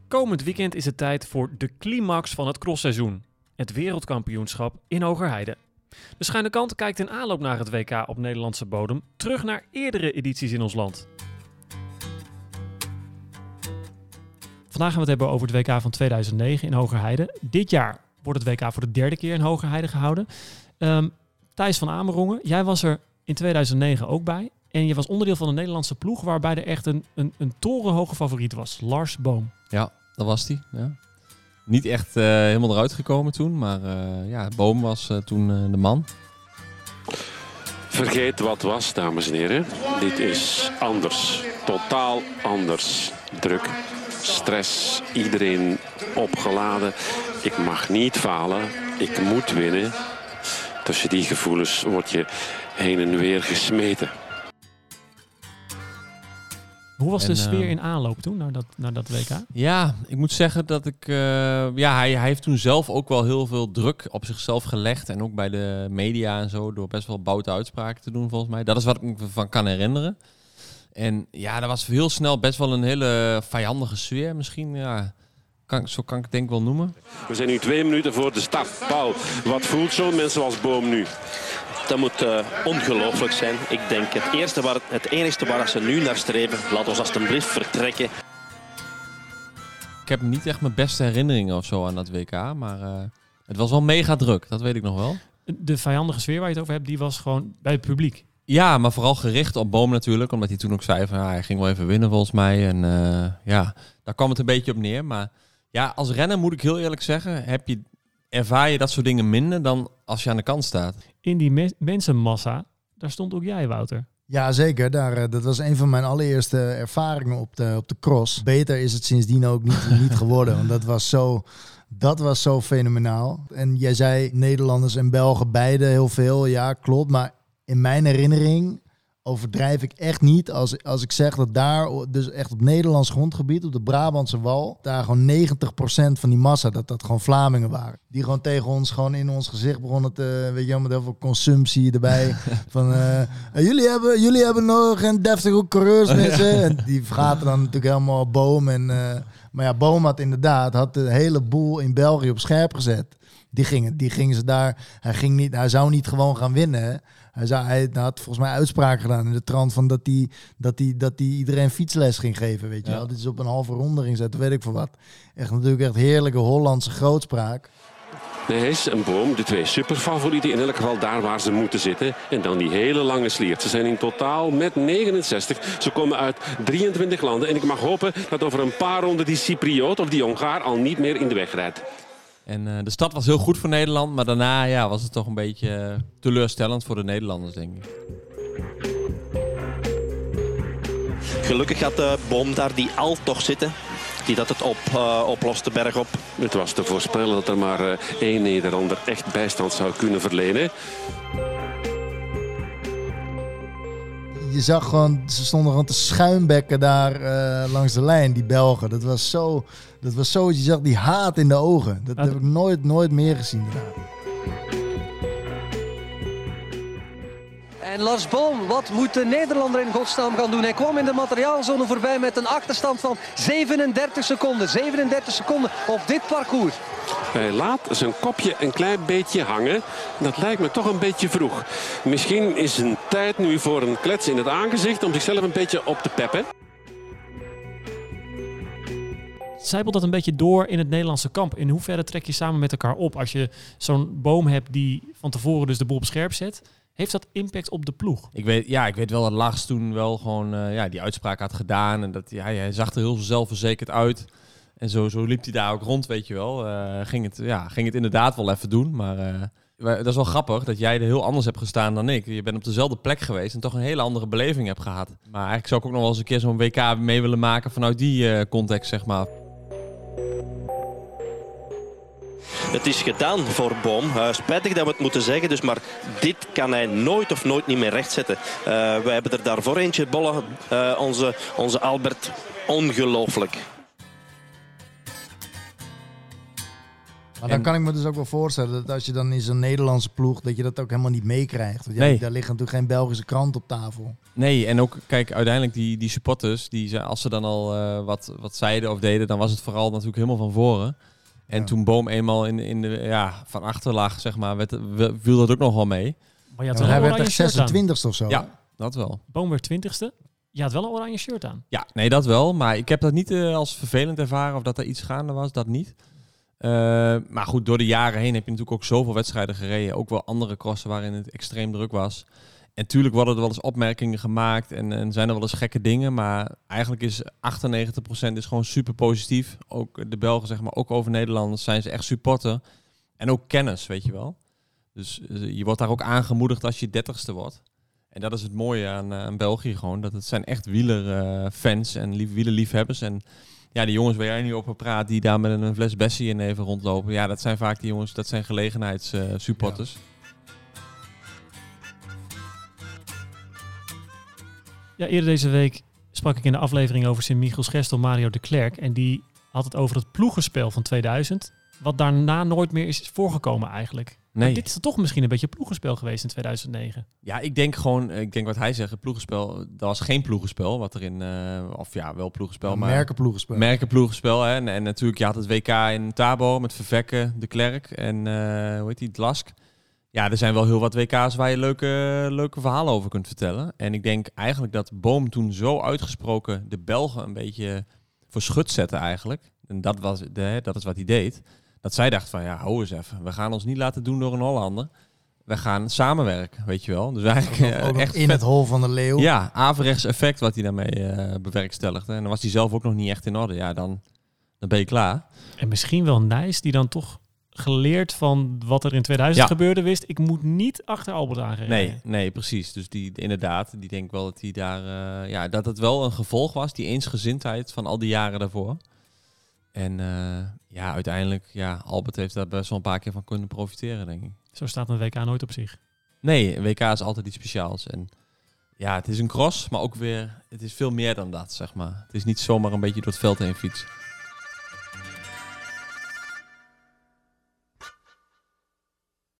Komend weekend is het tijd voor de climax van het crossseizoen. Het wereldkampioenschap in Hogerheide. De Schuine Kant kijkt in aanloop naar het WK op Nederlandse bodem terug naar eerdere edities in ons land. Vandaag gaan we het hebben over het WK van 2009 in Hogerheide. Dit jaar wordt het WK voor de derde keer in Hogerheide gehouden. Thijs van Amerongen, jij was er in 2009 ook bij. En je was onderdeel van de Nederlandse ploeg waarbij er echt een torenhoge favoriet was. Lars Boom. Ja, dat was hij. Ja. Niet echt helemaal eruit gekomen toen, maar Boom was toen de man. Vergeet wat was, dames en heren. Dit is anders. Totaal anders. Druk, stress, iedereen opgeladen. Ik mag niet falen, ik moet winnen. Tussen die gevoelens word je heen en weer gesmeten. Hoe was de sfeer in aanloop toen naar dat WK? Ja, ik moet zeggen dat ik... hij heeft toen zelf ook wel heel veel druk op zichzelf gelegd. En ook bij de media en zo, door best wel boute uitspraken te doen volgens mij. Dat is wat ik me van kan herinneren. En ja, dat was heel snel best wel een hele vijandige sfeer misschien. Ja, zo kan ik het denk ik wel noemen. We zijn nu 2 minuten voor de start. Paul, wat voelt zo'n mens zoals Boom nu? Dat moet ongelooflijk zijn. Ik denk het enigste waar ze nu naar streven. Laat ons alstublieft vertrekken. Ik heb niet echt mijn beste herinneringen of zo aan dat WK. Maar het was wel mega druk. Dat weet ik nog wel. De vijandige sfeer waar je het over hebt, die was gewoon bij het publiek. Ja, maar vooral gericht op Boom natuurlijk. Omdat hij toen ook zei van hij ging wel even winnen volgens mij. En daar kwam het een beetje op neer. Maar ja, als renner moet ik heel eerlijk zeggen, ervaar je dat soort dingen minder dan als je aan de kant staat. In die mensenmassa, daar stond ook jij, Wouter. Ja, zeker. Dat was een van mijn allereerste ervaringen op de cross. Beter is het sindsdien ook niet geworden. Want dat was zo fenomenaal. En jij zei Nederlanders en Belgen beide heel veel. Ja, klopt. Maar in mijn herinnering overdrijf ik echt niet als ik zeg dat daar, dus echt op Nederlands grondgebied, op de Brabantse Wal, daar gewoon 90% van die massa, dat gewoon Vlamingen waren. Die gewoon tegen ons, gewoon in ons gezicht begonnen te, weet je wel, met heel veel consumptie erbij. Van, jullie hebben nog geen deftige coureurs, mensen. En die vergaten dan natuurlijk helemaal Boom. Maar ja, Boom had de hele boel in België op scherp gezet. Die gingen ze daar. Hij zou niet gewoon gaan winnen. Hij had volgens mij uitspraken gedaan in de trant van dat hij iedereen fietsles ging geven, weet je wel. Dit is op een halve ronde ging zetten, weet ik voor wat. Natuurlijk echt heerlijke Hollandse grootspraak. Nijs en Boom, de 2 superfavorieten, in elk geval daar waar ze moeten zitten. En dan die hele lange sliert. Ze zijn in totaal met 69. Ze komen uit 23 landen. En ik mag hopen dat over een paar ronden die Cypriot of die Hongaar al niet meer in de weg rijdt. En de stad was heel goed voor Nederland, maar daarna was het toch een beetje teleurstellend voor de Nederlanders, denk ik. Gelukkig had de Boom daar die Al toch zitten. Die dat het oplost de berg op. Het was te voorspellen dat er maar 1 Nederlander echt bijstand zou kunnen verlenen. Je zag gewoon, ze stonden gewoon te schuimbekken daar langs de lijn, die Belgen. Dat was zo, je zag die haat in de ogen. Dat heb ik nooit meer gezien. En Lars Boom, wat moet de Nederlander in godsnaam gaan doen? Hij kwam in de materiaalzone voorbij met een achterstand van 37 seconden. 37 seconden op dit parcours. Hij laat zijn kopje een klein beetje hangen. Dat lijkt me toch een beetje vroeg. Misschien is een tijd nu voor een klets in het aangezicht om zichzelf een beetje op te peppen. Zijpelt dat een beetje door in het Nederlandse kamp? In hoeverre trek je samen met elkaar op als je zo'n Boom hebt die van tevoren dus de boel op scherp zet? Heeft dat impact op de ploeg? Ik weet wel dat Lars toen wel gewoon die uitspraak had gedaan. En dat hij zag er heel zelfverzekerd uit. En zo liep hij daar ook rond, weet je wel. Ging het inderdaad wel even doen. Maar dat is wel grappig dat jij er heel anders hebt gestaan dan ik. Je bent op dezelfde plek geweest en toch een hele andere beleving hebt gehad. Maar eigenlijk zou ik ook nog wel eens een keer zo'n WK mee willen maken vanuit die context, zeg maar. Het is gedaan voor Boom. Spijtig dat we het moeten zeggen, dus maar dit kan hij nooit niet meer rechtzetten. We hebben er daarvoor eentje bollen. Onze Albert, ongelooflijk. Maar dan kan ik me dus ook wel voorstellen dat als je dan in zo'n Nederlandse ploeg, dat je dat ook helemaal niet meekrijgt. Want Nee. daar ligt natuurlijk geen Belgische krant op tafel. Nee, en ook, kijk, uiteindelijk die supporters, als ze dan al wat zeiden of deden, dan was het vooral natuurlijk helemaal van voren. En toen Boom eenmaal in de, van achter lag, zeg maar, viel dat ook nog wel mee. Maar je had Ja, wel hij een werd oranje echt shirt aan. 26ste of zo. Ja, dat wel. Boom werd 20ste. Je had wel een oranje shirt aan. Ja, nee, dat wel. Maar ik heb dat niet als vervelend ervaren of dat er iets gaande was, dat niet. Maar goed, door de jaren heen heb je natuurlijk ook zoveel wedstrijden gereden. Ook wel andere crossen waarin het extreem druk was. En tuurlijk worden er wel eens opmerkingen gemaakt en zijn er wel eens gekke dingen. Maar eigenlijk is 98% is gewoon super positief. Ook de Belgen, zeg maar, ook over Nederlanders zijn ze echt supporter. En ook kennis, weet je wel. Dus je wordt daar ook aangemoedigd als je 30ste wordt. En dat is het mooie aan België gewoon. Dat het zijn echt wielerfans en wielerliefhebbers. En ja, die jongens waar jij nu over praat, die daar met een fles Bessie in even rondlopen. Ja, dat zijn vaak die jongens, dat zijn gelegenheidssupporters. Ja, eerder deze week sprak ik in de aflevering over Sint-Michiels-Gestel Mario de Klerk. En die had het over het ploegenspel van 2000. Wat daarna nooit meer is voorgekomen eigenlijk. Nee. Maar dit is toch misschien een beetje ploegenspel geweest in 2009. Ja, ik denk wat hij zegt, het ploegenspel, dat was geen ploegenspel. Wat erin, wel ploegenspel, maar Merkenploegenspel. merkenploegenspel. Hè? En natuurlijk, je had het WK in Tabor met Vervekke, de Klerk en hoe heet die, Dlask. Ja, er zijn wel heel wat WK's waar je leuke verhalen over kunt vertellen. En ik denk eigenlijk dat Boom toen zo uitgesproken de Belgen een beetje voor schut zette eigenlijk. En dat is wat hij deed. Dat zij dacht van, ja, hou eens even. We gaan ons niet laten doen door een Hollander. We gaan samenwerken, weet je wel. Dus eigenlijk Ook nog echt in het hol van de leeuw. Ja, averechts effect wat hij daarmee bewerkstelligde. En dan was hij zelf ook nog niet echt in orde. Ja, dan ben je klaar. En misschien wel Nijs, die dan toch geleerd van wat er in 2000 gebeurde, wist. Ik moet niet achter Albert aangereden. Nee, precies. Dus die denkt wel dat hij daar... dat het wel een gevolg was, die eensgezindheid van al die jaren daarvoor. En uiteindelijk, Albert heeft daar best wel een paar keer van kunnen profiteren, denk ik. Zo staat een WK nooit op zich. Nee, een WK is altijd iets speciaals. En ja, het is een cross, maar ook weer... Het is veel meer dan dat, zeg maar. Het is niet zomaar een beetje door het veld heen fietsen.